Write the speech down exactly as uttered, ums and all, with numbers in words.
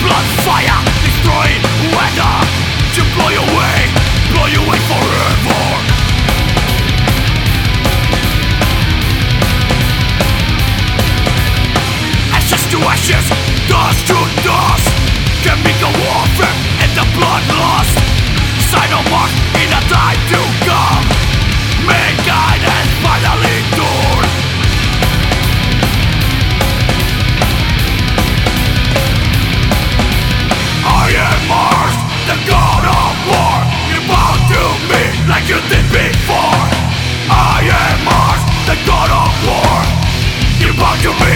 blood, fire, destroying weather to blow you away, blow you away forever. Ashes to ashes, dust to dust, chemical warfare and the bloodlust. Sign of mark in a time to come. Mankind has finally torn. I am Mars, the god of war. You bow to me like you did before. I am Mars, the god of war. You bow to me